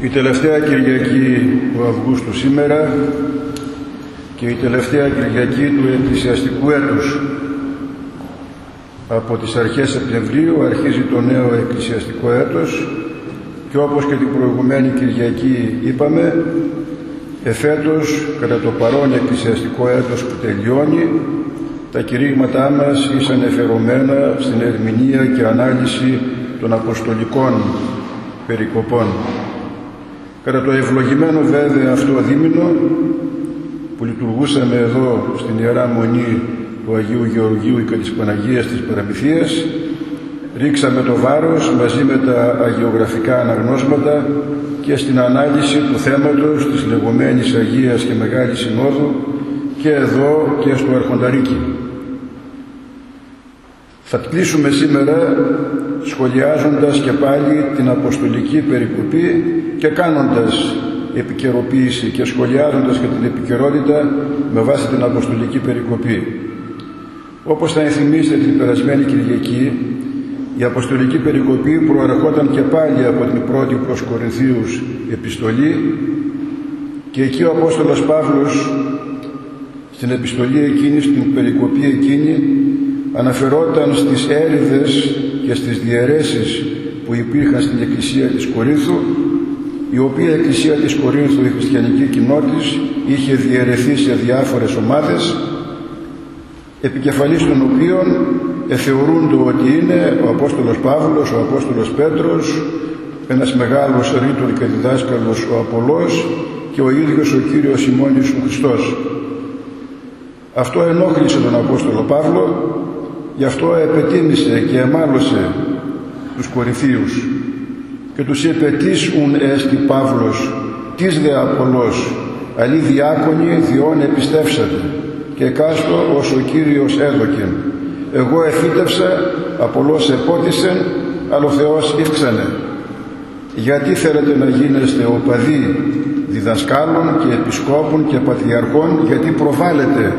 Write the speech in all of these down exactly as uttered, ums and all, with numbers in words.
Η τελευταία Κυριακή του Αυγούστου σήμερα και η τελευταία Κυριακή του εκκλησιαστικού έτους. Από τις αρχές Σεπτεμβρίου αρχίζει το νέο εκκλησιαστικό έτος και όπως και την προηγουμένη Κυριακή είπαμε, εφέτος κατά το παρόν εκκλησιαστικό έτος που τελειώνει, τα κηρύγματά μας ήσαν εφερωμένα στην ερμηνεία και ανάλυση των αποστολικών περικοπών. Κατά το ευλογημένο βέβαια αυτό δίμηνο που λειτουργούσαμε εδώ στην Ιερά Μονή του Αγίου Γεωργίου και της Παναγίας της Παραμυθίας, ρίξαμε το βάρος μαζί με τα αγιογραφικά αναγνώσματα και στην ανάλυση του θέματος της λεγόμενης Αγίας και Μεγάλης Συνόδου και εδώ και στο Αρχονταρίκι. Θα κλείσουμε σήμερα σχολιάζοντας και πάλι την αποστολική περικοπή και κάνοντας επικαιροποίηση και σχολιάζοντας και την επικαιρότητα με βάση την αποστολική περικοπή. Όπως θα ενθυμίσετε την περασμένη Κυριακή, η αποστολική περικοπή προερχόταν και πάλι από την πρώτη προς Κορινθίους επιστολή και εκεί ο Απόστολος Παύλος στην επιστολή εκείνη, στην περικοπή εκείνη, αναφερόταν στις έρηδες και στις διαιρέσεις που υπήρχαν στην Εκκλησία της Κορίνθου, η οποία Εκκλησία της Κορίνθου, η χριστιανική κοινότητα, είχε διαιρεθεί σε διάφορες ομάδες, επικεφαλής των οποίων εθεωρούνται ότι είναι ο Απόστολος Παύλος, ο Απόστολος Πέτρος, ένας μεγάλος ρήτορ και διδάσκαλος ο Απολός και ο ίδιος ο Κύριος ημών Ιησού Χριστός. Αυτό ενόχλησε τον Απόστολο Παύλο, γι' αυτό επετίμησε και εμάλωσε τους Κορινθίους και τους είπε «Τις ουν έστι Παύλος, τις δε Απολός, αλλή διάκονοι διόν επιστεύσατε και κάστο ως ο Κύριος έδωκεν. Εγώ εφύτευσα, Απολός επότισεν, αλλά ο Θεός ύφξανε. Γιατί θέλετε να γίνεστε οπαδοί διδασκάλων και επισκόπων και πατριαρχών, γιατί προβάλλετε.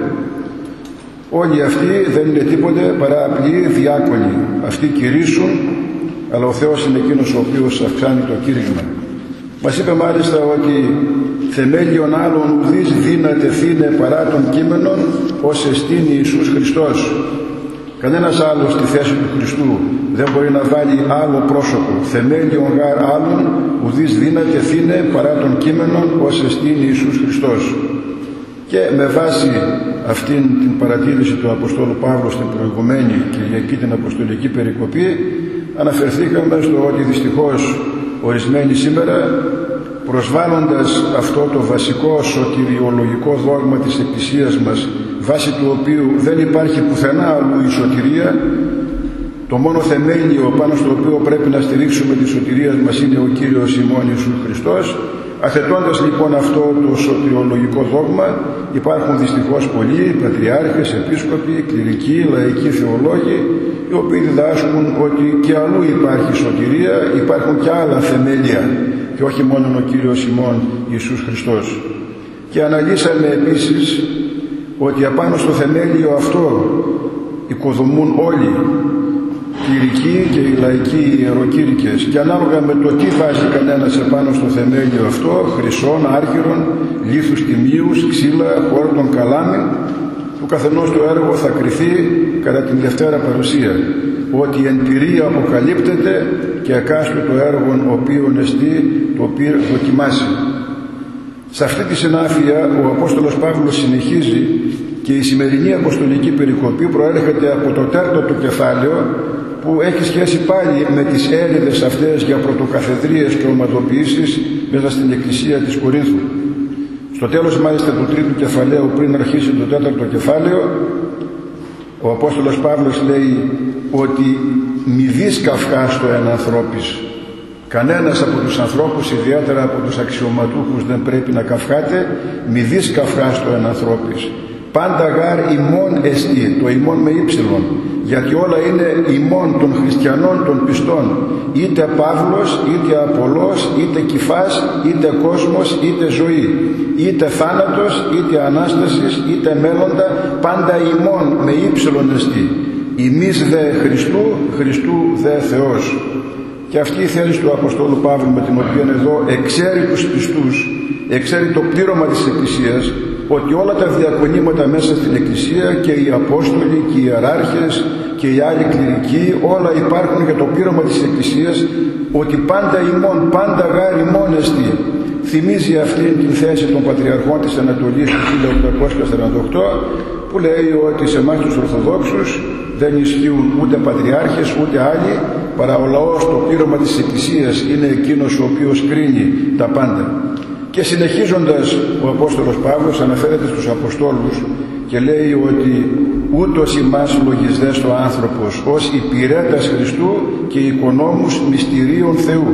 Όλοι αυτοί δεν είναι τίποτε παρά απλοί διάκονοι. Αυτοί κηρύσσουν, αλλά ο Θεός είναι εκείνος ο οποίος αυξάνει το κήρυγμα». Μας είπε μάλιστα ότι θεμέλιον άλλων ουδείς δύναται θύνε παρά των κείμενων ως εστίν Ιησούς Χριστός. Κανένας άλλος στη θέση του Χριστού δεν μπορεί να βάλει άλλο πρόσωπο. Θεμέλιον γάρ άλλων ουδείς δύναται θύνε παρά των κείμενων ως εστίν Ιησούς Χριστός. Και με βάση αυτήν την παρατήρηση του Αποστόλου Παύλου στην προηγουμένη Κυριακή, την Αποστολική Περικοπή, αναφερθήκαμε στο ότι δυστυχώς ορισμένοι σήμερα, προσβάλλοντας αυτό το βασικό σωτηριολογικό δόγμα της Εκκλησίας μας, βάσει του οποίου δεν υπάρχει πουθενά αλλού η σωτηρία, το μόνο θεμέλιο πάνω στο οποίο πρέπει να στηρίξουμε τη σωτηρία μας είναι ο Κύριος ημών Ιησούς Χριστός. Αθετώντας λοιπόν αυτό το σωτηριολογικό δόγμα, υπάρχουν δυστυχώς πολλοί πατριάρχες, επίσκοποι, κληρικοί, λαϊκοί θεολόγοι, οι οποίοι διδάσκουν ότι και αλλού υπάρχει σωτηρία, υπάρχουν και άλλα θεμέλια και όχι μόνο ο Κύριος ημών Ιησούς Χριστός. Και αναλύσαμε επίσης ότι απάνω στο θεμέλιο αυτό οικοδομούν όλοι, κληρικοί και οι λαϊκοί ιεροκήρυκες, και ανάλογα με το τι βάζει κανένας επάνω στο θεμέλιο αυτό, χρυσών, άρχυρων, λίθους τιμίους, ξύλα, χόρτων, καλάμι, του καθενός το έργο θα κριθεί κατά την Δευτέρα Παρουσία, ότι εν πυρία αποκαλύπτεται και εκάστου το έργο οποίον εστί το οποίο δοκιμάσει. Σε αυτή τη συνάφεια ο Απόστολος Παύλος συνεχίζει και η σημερινή αποστολική περικοπή προέρχεται από το τέταρτο κεφάλαιο, που έχει σχέση πάλι με τις έρηδες αυτές για πρωτοκαθεδρίες και ομαδοποιήσεις μέσα στην Εκκλησία της Κορίνθου. Στο τέλος μάλιστα του τρίτου κεφαλαίου, πριν αρχίσει το τέταρτο κεφάλαιο, ο Απόστολος Παύλος λέει ότι μη δεις καυχάστο εν ανθρώπης. Κανένας από τους ανθρώπους, ιδιαίτερα από τους αξιωματούχους, δεν πρέπει να καυχάται. Μη δεις καυχάστο εν ανθρώπης. Πάντα γάρ ημών εστί, το ημών με ύψιλον, γιατί όλα είναι ημών των χριστιανών των πιστών, είτε Παύλος, είτε Απολός, είτε Κηφάς, είτε κόσμος, είτε ζωή, είτε θάνατος, είτε Ανάστασης, είτε μέλλοντα, πάντα ημών με ύψιλον εστί. Ημείς δε Χριστού, Χριστού δε Θεός. Και αυτή η θέληση του Αποστόλου Παύλου, με την οποία εδώ εξαίρει τους πιστούς, εξαίρει το πλήρωμα της Εκκλησίας, ότι όλα τα διακονήματα μέσα στην Εκκλησία και οι Απόστολοι και οι Ιεράρχες και οι άλλοι κληρικοί, όλα υπάρχουν για το πλήρωμα της Εκκλησίας, ότι πάντα ημών, πάντα γάρ ημών εστί. Θυμίζει αυτή την θέση των Πατριαρχών της Ανατολής του χίλια οκτακόσια σαράντα οκτώ, που λέει ότι σε εμάς τους Ορθοδόξους δεν ισχύουν ούτε Πατριάρχες ούτε άλλοι, παρά ο λαός, το πλήρωμα της Εκκλησίας είναι εκείνος ο οποίος κρίνει τα πάντα. Και συνεχίζοντας, ο Απόστολος Παύλος αναφέρεται στους Αποστόλους και λέει ότι ούτως ημάς λογισδές ο άνθρωπος ως υπηρέτας Χριστού και οικονόμους μυστηρίων Θεού.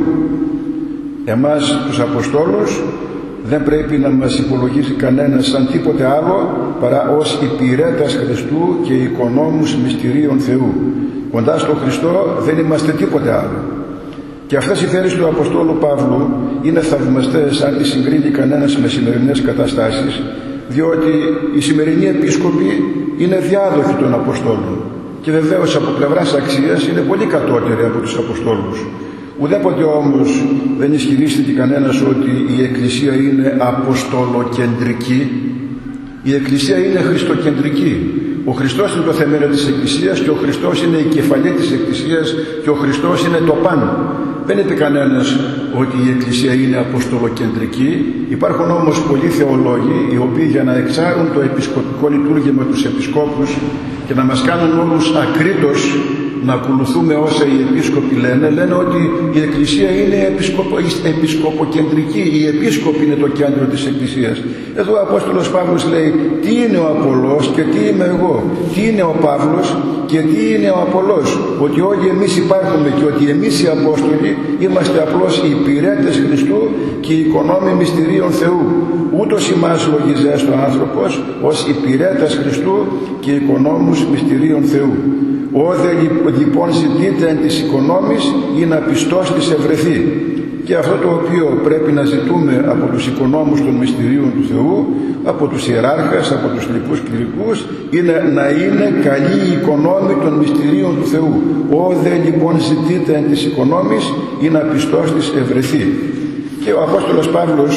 Εμάς τους Αποστόλους δεν πρέπει να μας υπολογίσει κανένας σαν τίποτε άλλο παρά ως υπηρέτας Χριστού και οικονόμους μυστηρίων Θεού. Κοντά στο Χριστό δεν είμαστε τίποτε άλλο. Και αυτές οι θέσεις του Αποστόλου Παύλου είναι θαυμαστές αν τις συγκρίνει κανένας με σημερινές καταστάσεις, διότι οι σημερινοί επίσκοποι είναι διάδοχοι των Αποστόλων και βεβαίως από πλευράς αξίας είναι πολύ κατώτεροι από τους Αποστόλους. Ουδέποτε όμως δεν ισχυρίστηκε κανένας ότι η Εκκλησία είναι αποστολοκεντρική. Η Εκκλησία είναι χριστοκεντρική. Ο Χριστός είναι το θεμέλιο της Εκκλησίας και ο Χριστός είναι η κεφαλή της Εκκλησίας και ο Χριστός είναι το πάνω. Δεν είπε κανένας ότι η Εκκλησία είναι αποστολοκεντρική. Υπάρχουν όμως πολλοί θεολόγοι οι οποίοι για να εξάρουν το επισκοπικό λειτουργήμα τους επισκόπους και να μας κάνουν όλους ακρίτως να ακολουθούμε όσα οι επίσκοποι λένε, λένε ότι η Εκκλησία είναι επισκοπο, επισκοποκεντρική, η επίσκοπη είναι το κέντρο της Εκκλησίας. Εδώ ο Απόστολος Παύλος λέει τι είναι ο Απολός και τι είμαι εγώ, τι είναι ο Παύλος και τι είναι ο Απολός, ότι όλοι εμείς υπάρχουμε και ότι εμείς οι Απόστολοι είμαστε απλώς οι υπηρέτες Χριστού και οι οικονόμοι μυστηρίων Θεού. Ούτως ημάς λογιζές ο άνθρωπος ως υπηρέτας Χριστού και οικονόμους μυστηρίων Θεού. Όδε λοιπόν ζητείτε εν της οικονόμης ή να πιστός της ευρεθεί. Και αυτό το οποίο πρέπει να ζητούμε από τους οικονόμους των μυστηρίων του Θεού, από τους ιεράρχες, από τους λοιπούς κληρικούς, είναι να είναι καλοί οι οικονόμοι των μυστηρίων του Θεού. Όδε λοιπόν ζητείτε εν της οικονόμης ή να πιστός της ευρεθεί. Και ο Απόστολος Παύλος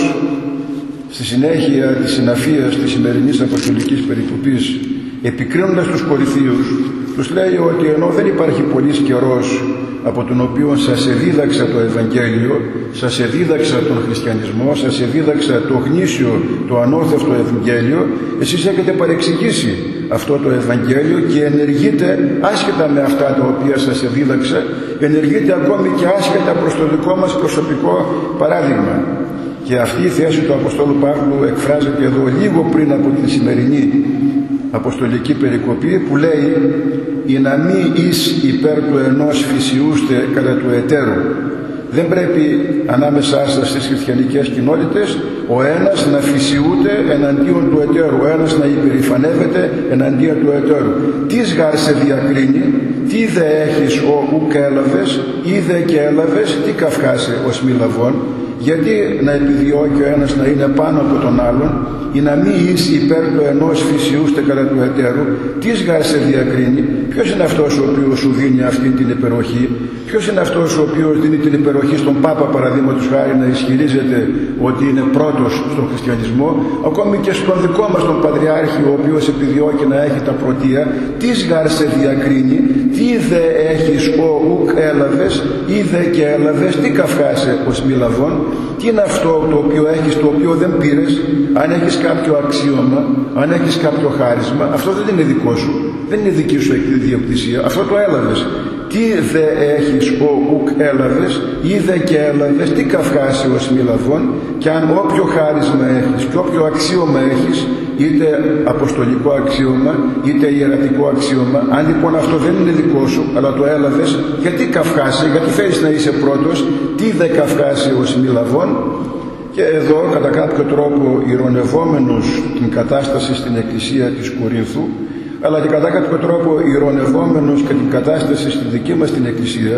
στη συνέχεια της συναφίας της σημερινής αποστολικής περικοπής, επικρίνοντας τους Κορινθίους, τους λέει ότι ενώ δεν υπάρχει πολύς καιρός από τον οποίο σας εδίδαξα το Ευαγγέλιο, σας εδίδαξα τον χριστιανισμό, σας εδίδαξα το γνήσιο, το ανώθευτο Ευαγγέλιο, εσείς έχετε παρεξηγήσει αυτό το Ευαγγέλιο και ενεργείτε άσχετα με αυτά τα οποία σας εδίδαξα, ενεργείτε ακόμη και άσχετα προς το δικό μας προσωπικό παράδειγμα. Και αυτή η θέση του Αποστόλου Παύλου εκφράζεται εδώ λίγο πριν από την σημερινή αποστολική περικοπή, που λέει «Η να μη εις υπέρ του ενός φυσιούστε κατά του εταίρου». Δεν πρέπει ανάμεσά σας στις χριστιανικές κοινότητες ο ένας να φυσιούται εναντίον του εταίρου, ο ένας να υπερηφανεύεται εναντίον του εταίρου. Τις γάρ σε διακρίνει, τι δε έχεις ο ουκ έλαβες, ή δε και έλαβες, τι καυχάσαι ως μη λαβών. Γιατί να επιδιώκει ο ένας να είναι πάνω από τον άλλον, ή να μην είσαι υπέρ του ενός φυσιούστε κατά του εταίρου, τις γάρ σε διακρίνει. Ποιος είναι αυτός ο οποίος σου δίνει αυτή την υπεροχή, ποιος είναι αυτός ο οποίος δίνει την υπεροχή στον Πάπα, παραδείγματος χάρη, να ισχυρίζεται ότι είναι πρώτος στον χριστιανισμό, ακόμη και στον δικό μας τον Πατριάρχη, ο οποίος επιδιώκει να έχει τα πρωτεία, τις γάρ σε διακρίνει, τι δε έχεις ο ουκ έλαβες, ή δε και έλαβες, τι καυχάσαι ως μη λαβών. Τι είναι αυτό το οποίο έχεις, το οποίο δεν πήρες? Αν έχεις κάποιο αξίωμα, αν έχεις κάποιο χάρισμα, αυτό δεν είναι δικό σου, δεν είναι δική σου ιδιοκτησία, αυτό το έλαβες. Τι δε έχεις ο ουκ έλαβες, ή δε και έλαβες, τι καυχάσαι ως μη λαβών. Και αν όποιο χάρισμα έχεις και όποιο αξίωμα έχεις, είτε αποστολικό αξίωμα είτε ιερατικό αξίωμα, αν λοιπόν αυτό δεν είναι δικό σου αλλά το έλαβες, γιατί καυχάσαι, γιατί θέλεις να είσαι πρώτος, τι δε καυχάσαι ως μη λαβών. Και εδώ κατά κάποιο τρόπο ειρωνευόμενος την κατάσταση στην Εκκλησία της Κορίνθου, αλλά και κατά κάποιο τρόπο ειρωνευόμενος και την κατάσταση στη δική μας την Εκκλησία,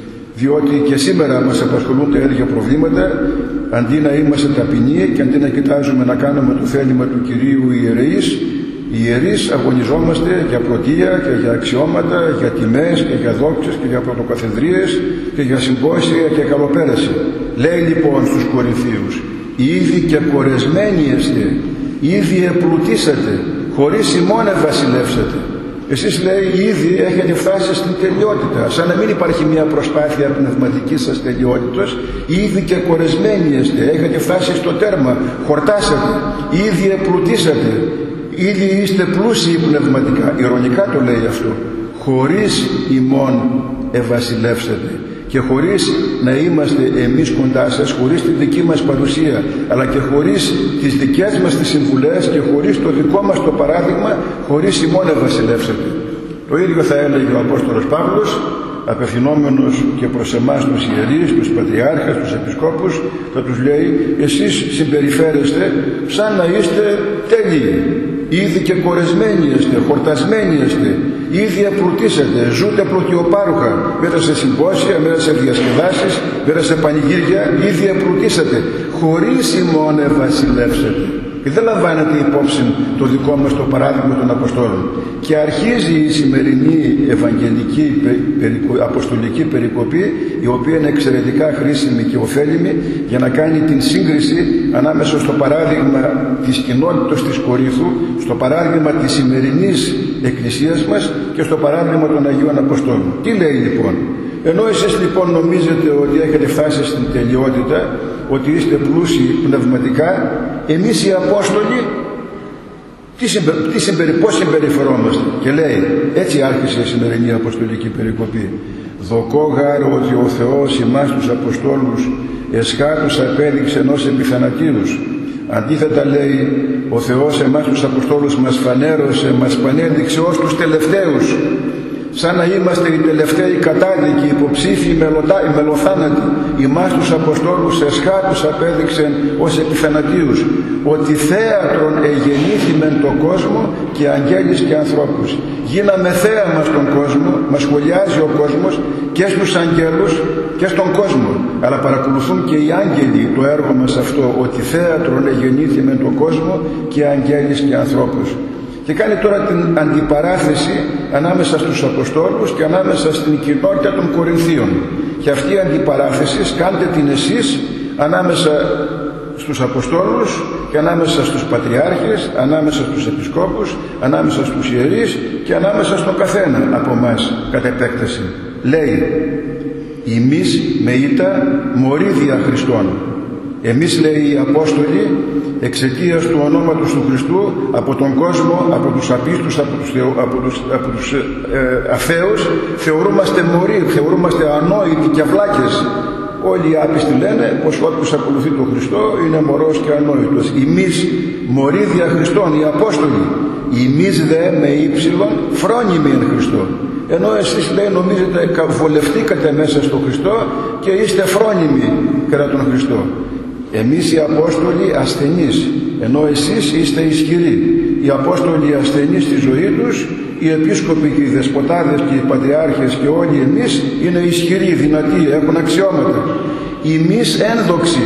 διότι και σήμερα μας απασχολούν τα ίδια προβλήματα, αντί να είμαστε ταπεινοί και αντί να κοιτάζουμε να κάνουμε το θέλημα του Κυρίου ιερεείς, Οι ιερείς αγωνιζόμαστε για πρωτεία και για αξιώματα, για τιμές και για δόξες και για πρωτοκαθεδρίες και για συμπόσια και καλοπέραση. Λέει λοιπόν στους Κορινθίους, ήδη και κορεσμένοι εστε, ήδη επλουτίσατε, χωρίς ημών ευασιλεύσατε. Εσείς, λέει, ήδη έχετε φτάσει στην τελειότητα, σαν να μην υπάρχει μια προσπάθεια πνευματικής σας τελειότητας. Ήδη και κορεσμένοι εστε, έχετε φτάσει στο τέρμα, χορτάσατε, ήδη επλουτίσατε, ήδη είστε πλούσιοι πνευματικά. Ειρωνικά το λέει αυτό. Χωρίς ημών ευασιλεύσατε. Και χωρίς να είμαστε εμείς κοντά σας, χωρίς τη δική μας παρουσία, αλλά και χωρίς τις δικές μας τις συμβουλές και χωρίς το δικό μας το παράδειγμα, χωρίς ημών ευασιλεύσατε. Το ίδιο θα έλεγε ο Απόστολος Παύλος, απευθυνόμενος και προς εμάς τους ιερείς, τους πατριάρχες, τους επισκόπους, θα τους λέει, εσείς συμπεριφέρεστε σαν να είστε τέλειοι, ήδη και κορεσμένοι είστε, χορτασμένοι είστε, ήδη επλουτίσατε, ζούτε πλουτιοπάρουχα, μέσα σε συμπόσια, μέσα σε διασκεδάσεις, μέσα σε πανηγύρια, ήδη επλουτίσατε, χωρίς ημών ευασιλεύσατε. Και δεν λαμβάνεται υπόψη το δικό μας το παράδειγμα των Αποστόλων. Και αρχίζει η σημερινή ευαγγελική αποστολική περικοπή, η οποία είναι εξαιρετικά χρήσιμη και ωφέλιμη για να κάνει την σύγκριση ανάμεσα στο παράδειγμα της κοινότητας της Κορίνθου, στο παράδειγμα της σημερινής εκκλησίας μας και στο παράδειγμα των Αγίων Αποστόλων. Τι λέει λοιπόν? Ενώ εσείς λοιπόν νομίζετε ότι έχετε φτάσει στην τελειότητα, ότι είστε πλούσιοι πνευματικά, εμείς οι Απόστολοι τι συμπε, τι συμπερι, πώς συμπεριφερόμαστε? Και λέει, έτσι άρχισε η σημερινή αποστολική περικοπή. Δοκώ γάρο ότι ο Θεός ημάς τους Αποστόλους εσχάτους απέδειξε ενός επιθανατήρους. Αντίθετα λέει, ο Θεός εμάς τους Αποστόλους μας φανέρωσε, μας πανέδειξε ως τους τελευταίους, σαν να είμαστε οι τελευταίοι κατάδικοι, υποψήφιοι μελοθάνατοι. Ημάς τους Αποστόλους εσχάτους απέδειξεν ως επιθανατίους, ότι θέατρον εγεννήθημεν τον κόσμο και αγγέλης και ανθρώπους. Γίναμε θέαμα στον κόσμο, μας σχολιάζει ο κόσμος και στους αγγέλους και στον κόσμο. Αλλά παρακολουθούν και οι άγγελοι το έργο μας αυτό, ότι θέατρον εγεννήθημεν τον κόσμο και αγγέλης και ανθρώπους. Και κάνει τώρα την αντιπαράθεση ανάμεσα στους Αποστόλους και ανάμεσα στην κοινότητα των Κορινθίων. Και αυτή η αντιπαράθεση κάντε την εσείς ανάμεσα στους Αποστόλους και ανάμεσα στους Πατριάρχες, ανάμεσα στους Επισκόπους, ανάμεσα στους Ιερείς και ανάμεσα στον καθένα από εμάς κατ' επέκταση. Λέει, ημείς με ήτα μορίδια Χριστών. Εμείς, λέει, οι Απόστολοι, εξαιτίας του ονόματος του Χριστού, από τον κόσμο, από τους απίστους, από τους, θεο, από τους, από τους ε, αφαίους, θεωρούμαστε μωροί, θεωρούμαστε ανόητοι και αυλάκες. Όλοι οι άπιστοι λένε πως όποιος ακολουθεί τον Χριστό είναι μωρός και ανόητος. Εμείς μορίδια Χριστών, οι Απόστολοι, εμείς δε με ύψιλον φρόνιμοι εν Χριστώ. Ενώ εσείς, λέει, νομίζετε βολευτήκατε μέσα στον Χριστό και είστε φρόνιμοι κατά τον Χριστό. Εμείς οι Απόστολοι ασθενείς, ενώ εσείς είστε ισχυροί. Οι Απόστολοι ασθενείς στη ζωή τους, οι Επίσκοποι και οι Δεσποτάδες και οι Πατριάρχες και όλοι εμείς είναι ισχυροί, δυνατοί, έχουν αξιώματα. Εμείς ένδοξοι,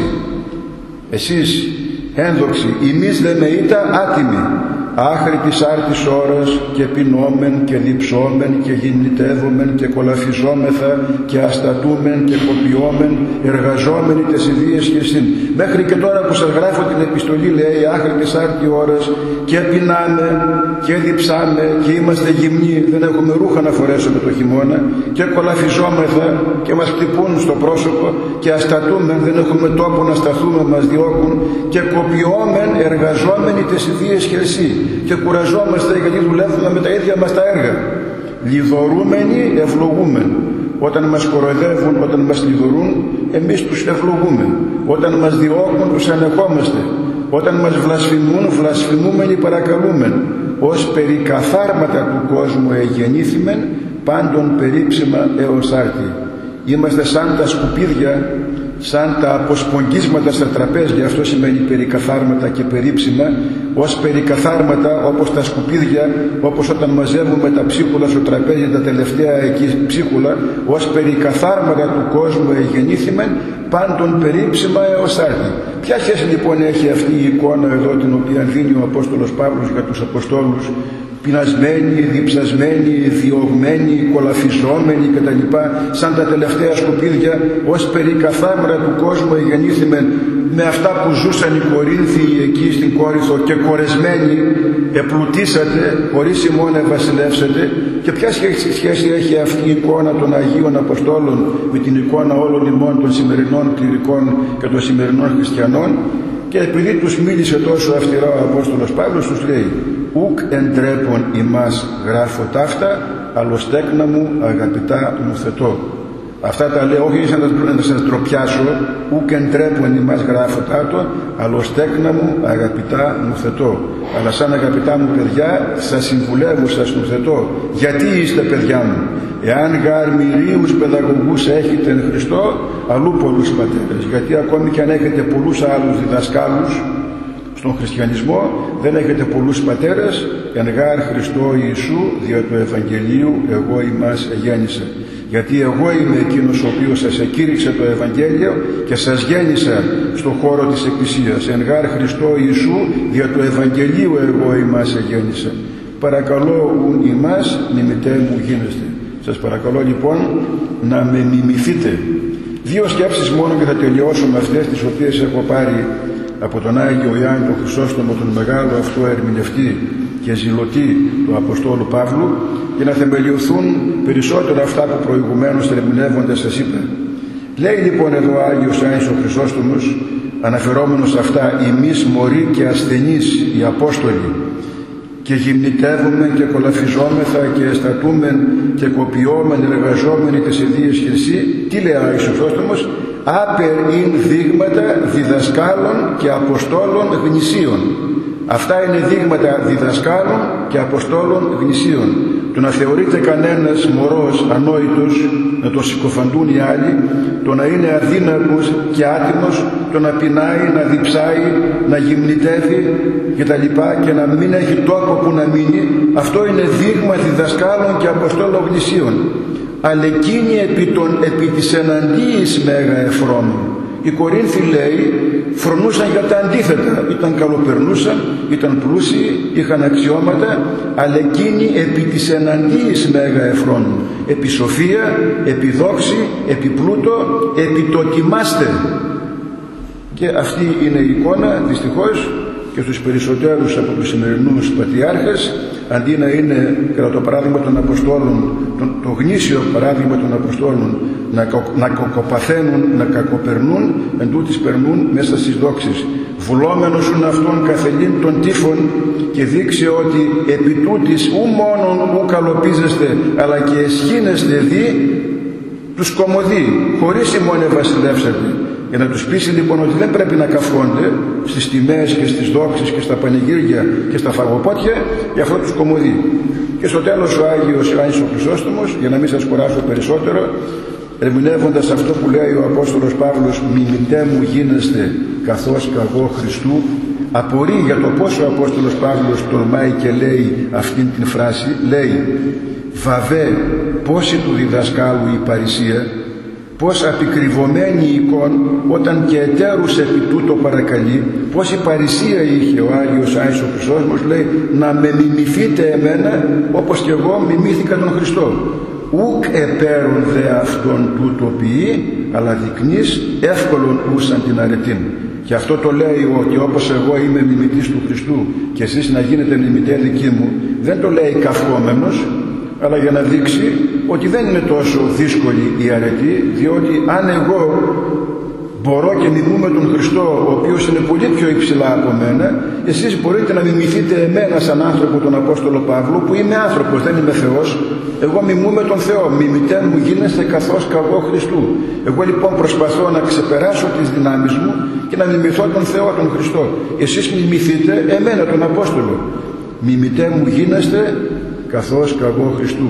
εσείς ένδοξοι, εμείς δε με ήτα άτιμοι, άχρη της άρτης ώρας και πεινόμεν και διψόμεν και γυμνητεύομεν και κολαφιζόμεθα και αστατούμεν και κοπιόμεν, εργαζόμενοι τες ιδίες και συν. Μέχρι και τώρα που σας γράφω την επιστολή, λέει, άχρη της άρτη ώρας και πεινάμε και διψάμε και είμαστε γυμνοί, δεν έχουμε ρούχα να φορέσουμε το χειμώνα, και κολαφιζόμεθα και μας χτυπούν στο πρόσωπο και αστατούμεν, δεν έχουμε τόπο να σταθούμε, μας διώκουν, και κοπιόμεν, εργαζόμενοι τες ιδίες και εσύ. Και κουραζόμαστε γιατί δουλεύουμε με τα ίδια μας τα έργα. Λιδωρούμενοι ευλογούμεν. Όταν μας κοροϊδεύουν, όταν μας λιδωρούν, εμείς τους ευλογούμε. Όταν μας διώκουν, τους ανεχόμαστε. Όταν μας βλασφημούν, βλασφημούμενοι παρακαλούμεν. Ως περί καθάρματα του κόσμου εγεννήθημεν, πάντων περίψημα έως άρτη. Είμαστε σαν τα σκουπίδια σαν τα αποσπογγίσματα στα τραπέζια, αυτό σημαίνει περικαθάρματα και περίψιμα, ως περικαθάρματα όπως τα σκουπίδια, όπως όταν μαζεύουμε τα ψίχουλα στο τραπέζι, τα τελευταία εκεί ψίχουλα, ως περικαθάρματα του κόσμου εγεννήθημεν, πάντων περίψιμα έως άρτη. Ποια σχέση λοιπόν έχει αυτή η εικόνα εδώ, την οποία δίνει ο Απόστολος Παύλος για τους Αποστόλους, πεινασμένοι, διψασμένοι, διωγμένοι, κολαφιζόμενοι κτλ. Σαν τα τελευταία σκουπίδια, ως περικαθάρματα του κόσμου εγεννήθημεν, με αυτά που ζούσαν οι Κορίνθιοι εκεί στην Κόρινθο και κορεσμένοι, επλουτίσατε, χωρίς ημών ευασιλεύσατε. Και ποια σχέση έχει αυτή η εικόνα των Αγίων Αποστόλων με την εικόνα όλων ημών των σημερινών κληρικών και των σημερινών χριστιανών? Και επειδή τους μίλησε τόσο αυστηρά ο Απόστολος Παύλος, τους λέει: «Ουκ εντρέπον ημάς γράφω ταύτα, αλλος τέκνα μου αγαπητά νουθετώ». Αυτά τα λέω όχι σαν να σας τροπιάσω, ουκ εντρέπον ημάς γράφω ταύτα, αλλος τέκνα μου αγαπητά νουθετώ. Αλλά σαν αγαπητά μου παιδιά σας συμβουλεύω, σας νουθετώ. Γιατί είστε παιδιά μου? Εάν γάρ μυρίους παιδαγωγούς έχετε εν Χριστώ, αλλού πολλούς πατέρες. Γιατί ακόμη και αν έχετε πολλούς άλλους διδασκάλους στον χριστιανισμό, δεν έχετε πολλούς πατέρες. Εν γάρ Χριστό Ιησού δια του Ευαγγελίου εγώ ημάς γέννησα. Γιατί εγώ είμαι εκείνος ο οποίος σας εκήρυξε το Ευαγγέλιο και σας γέννησα στον χώρο της Εκκλησίας. Εν γάρ Χριστό Ιησού δια του Ευαγγελίου εγώ ημάς γέννησα. Παρακαλώ ουν ημάς μιμητέ μου γίνεστε. Σας παρακαλώ λοιπόν να με μιμηθείτε. Δύο σκέψεις μόνο και θα τελειώσω με αυτές, τις οποίες έχω πάρει από τον Άγιο Ιωάννη τον Χρυσόστομο, τον μεγάλο αυτό ερμηνευτή και ζηλωτή του Αποστόλου Παύλου, για να θεμελιωθούν περισσότερο αυτά που προηγουμένως ερμηνεύοντας σας είπα. Λέει λοιπόν εδώ ο Άγιος Ιωάννης ο Χρυσόστομος, αναφερόμενος σε αυτά: «Εμείς μωροί και ασθενείς οι Απόστολοι, και γυμνητεύουμε και κολαφιζόμεθα και αισθατούμεν και κοπιόμεν εργαζόμενοι τις ιδίες χερσί». Τι λέει ο Άγιος Χρυσόστομος? «Άπερ ειν δείγματα διδασκάλων και αποστόλων γνησίων». Αυτά είναι δείγματα διδασκάλων και αποστόλων γνησίων. Το να θεωρείται κανένας μωρός ανόητος, να το συκοφαντούν οι άλλοι, το να είναι αδύναμος και άτιμος, το να πεινάει, να διψάει, να γυμνητεύει κτλ. Και να μην έχει τόπο που να μείνει, αυτό είναι δείγμα διδασκάλων και αποστόλων γνησίων. Αλλά εκείνοι επί, των, επί της εναντίης μέγα εφρόμου. Οι Κορίνθοι, λέει, φρονούσαν για τα αντίθετα. Ήταν καλοπερνούσαν, ήταν πλούσιοι, είχαν αξιώματα, αλλά εκείνοι επί της εναντίης μέγα εφρόνου. Επί σοφία, επί δόξη, επί πλούτο, επί το τιμάστε. Και αυτή είναι η εικόνα, δυστυχώς, και στους περισσότερους από τους σημερινούς πατριάρχες, αντί να είναι κατά το παράδειγμα των Αποστόλων, το, το γνήσιο παράδειγμα των Αποστόλων, να, να κακοπαθαίνουν, να κακοπερνούν, εν τούτοις περνούν μέσα στις δόξεις. Βουλόμενος ουν αυτόν καθελήν των τύφων, και δείξε ότι επί τούτης ου μόνον ου καλοπίζεστε, αλλά και εσχήνεστε δι τους κομμωδεί, χωρίς ημών ευασιλεύσατε. Για να τους πείσει λοιπόν ότι δεν πρέπει να καυκόνται στις τιμές και στις δόξεις και στα πανηγύρια και στα φαγοπότια, γι' αυτό τους κομμωδεί. Και στο τέλος ο Άγιος Ιωάννης ο Χρυσόστομος, για να μην σας κουράσω περισσότερο, ερμηνεύοντας αυτό που λέει ο Απόστολος Παύλος, «Μιμητέ μου γίνεστε καθώς καγώ Χριστού», απορεί για το πόσο ο Απόστολος Παύλος τολμάει και λέει αυτήν την φράση. Λέει: «Βαβέ, πόση του διδασκάλου η παρησία, πως απεικριβωμένη η εικόν, όταν και εταίρους επί τούτο παρακαλεί, πως η παρησία είχε ο Άγιος Ιωάννης ο Χρυσόστομος, λέει, να με μιμηθείτε εμένα όπως και εγώ μιμήθηκα τον Χριστό. Ουκ επέρον δε αυτόν τούτο ποιεί, αλλά δεικνύς εύκολον ούσαν την αρετήν». Και αυτό το λέει ότι όπως εγώ είμαι μιμητής του Χριστού και εσείς να γίνετε μιμητέ δικοί μου, δεν το λέει καυχόμενος, αλλά για να δείξει ότι δεν είναι τόσο δύσκολη η αρετή, διότι αν εγώ μπορώ και μιμούμε τον Χριστό, ο οποίος είναι πολύ πιο υψηλά από μένα, εσείς μπορείτε να μιμηθείτε εμένα σαν άνθρωπο, τον Απόστολο Παύλο, που είμαι άνθρωπος, δεν είμαι Θεός. Εγώ μιμούμε τον Θεό, μιμητέ μου γίνεστε καθώς καγώ Χριστού. Εγώ λοιπόν προσπαθώ να ξεπεράσω τις δυνάμεις μου και να μιμηθώ τον Θεό, τον Χριστό. Εσείς μιμηθείτε εμένα, τον Απόστολο. Μιμητέ μου γίνεστε καθώς καγώ Χριστού.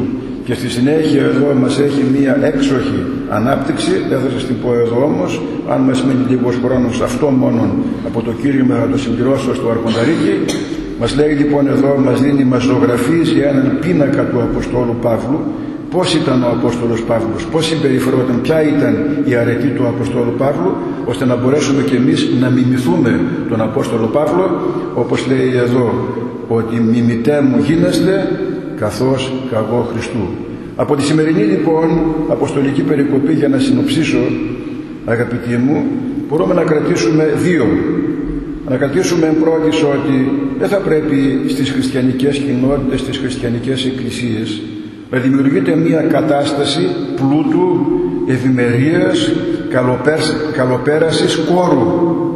και στη συνέχεια εδώ μας έχει μία έξοχη ανάπτυξη. Δεν θα σας την πω εδώ όμως, αν μας μείνει λίγος χρόνος, αυτό μόνο από το κήρυγμα θα το συμπληρώσω στο Αρχονταρίκι. Μας λέει λοιπόν εδώ, μας δίνει, μας ζωγραφίζει έναν πίνακα του Αποστόλου Παύλου. Πώς ήταν ο Απόστολος Παύλος, πώς συμπεριφερόταν, ποια ήταν η αρετή του Αποστόλου Παύλου, ώστε να μπορέσουμε κι εμείς να μιμηθούμε τον Απόστολο Παύλο, όπως λέει εδώ, ότι μιμητέ μου γίνεστε καθώς κι εγώ Χριστού. Από τη σημερινή λοιπόν αποστολική περικοπή, για να συνοψίσω αγαπητοί μου, μπορούμε να κρατήσουμε δύο. Να κρατήσουμε εν πρώτης ότι δεν θα πρέπει στις χριστιανικές κοινότητες, στις χριστιανικές εκκλησίες να δημιουργείται μια κατάσταση πλούτου, ευημερίας, καλοπέρασης κόρου.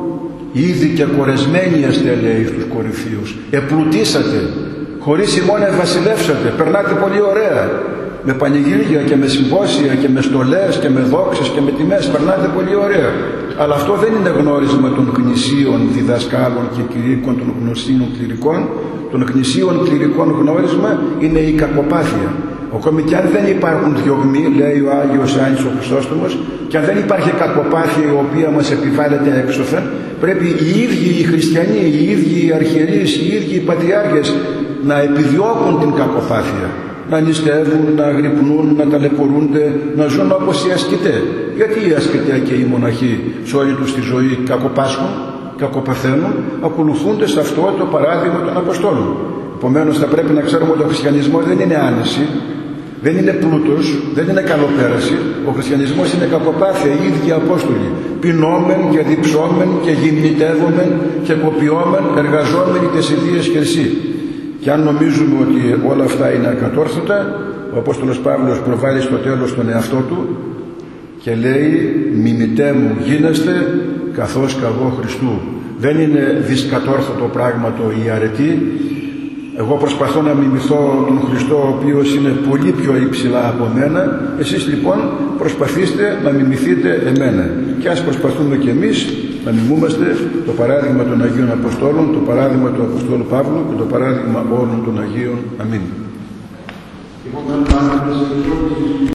Ήδη και κορεσμένοι εστε, λέει στους κορυφίους, επλουτίσατε, χωρίς ημών ευασιλεύσατε, περνάτε πολύ ωραία, με πανηγύρια και με συμπόσια και με στολές και με δόξες και με τιμές, περνάτε πολύ ωραία. Αλλά αυτό δεν είναι γνώρισμα των κνησίων διδασκάλων και κηρύκων, των γνωστήνων κληρικών. Των κνησίων κληρικών γνώρισμα είναι η κακοπάθεια. Ακόμη και αν δεν υπάρχουν διωγμοί, λέει ο Άγιος Άνης ο Χρυσόστομος, και αν δεν υπάρχει κακοπάθεια η οποία μας επιβάλλεται έξωθεν, πρέπει οι ίδιοι οι χριστιανοί, οι ίδιοι οι αρχιερείς, οι ίδιοι οι πατριάρχες να επιδιώκουν την κακοπάθεια. Να νηστεύουν, να αγρυπνούν, να ταλαιπωρούνται, να ζουν όπως οι ασκητές. Γιατί οι ασκητές και οι μοναχοί σε όλη τους τη ζωή κακοπάσχουν, κακοπαθαίνουν, ακολουθούνται σε αυτό το παράδειγμα των Αποστόλων. Επομένως θα πρέπει να ξέρουμε ότι ο χριστιανισμός δεν είναι άνεση, δεν είναι πλούτος, δεν είναι καλοπέραση. Ο χριστιανισμός είναι κακοπάθεια, οι ίδιοι οι Απόστολοι. Πεινόμεν και διψόμεν και γυμνητεύομεν και κοπιόμεν, εργαζόμενοι τις ιδίες χερσί. Και αν νομίζουμε ότι όλα αυτά είναι ακατόρθωτα, ο Απόστολος Παύλος προβάλλει στο τέλος τον εαυτό του και λέει «Μιμητέ μου γίνεστε καθώς κι εγώ Χριστού». Δεν είναι δυσκατόρθωτο πράγμα το η αρετή. Εγώ προσπαθώ να μιμηθώ τον Χριστό, ο οποίος είναι πολύ πιο υψηλά από μένα. Εσείς λοιπόν προσπαθήστε να μιμηθείτε εμένα. Και ας προσπαθούμε κι εμείς να μιμούμαστε το παράδειγμα των Αγίων Αποστόλων, το παράδειγμα του Αποστόλου Παύλου και το παράδειγμα όλων των Αγίων. Αμήν.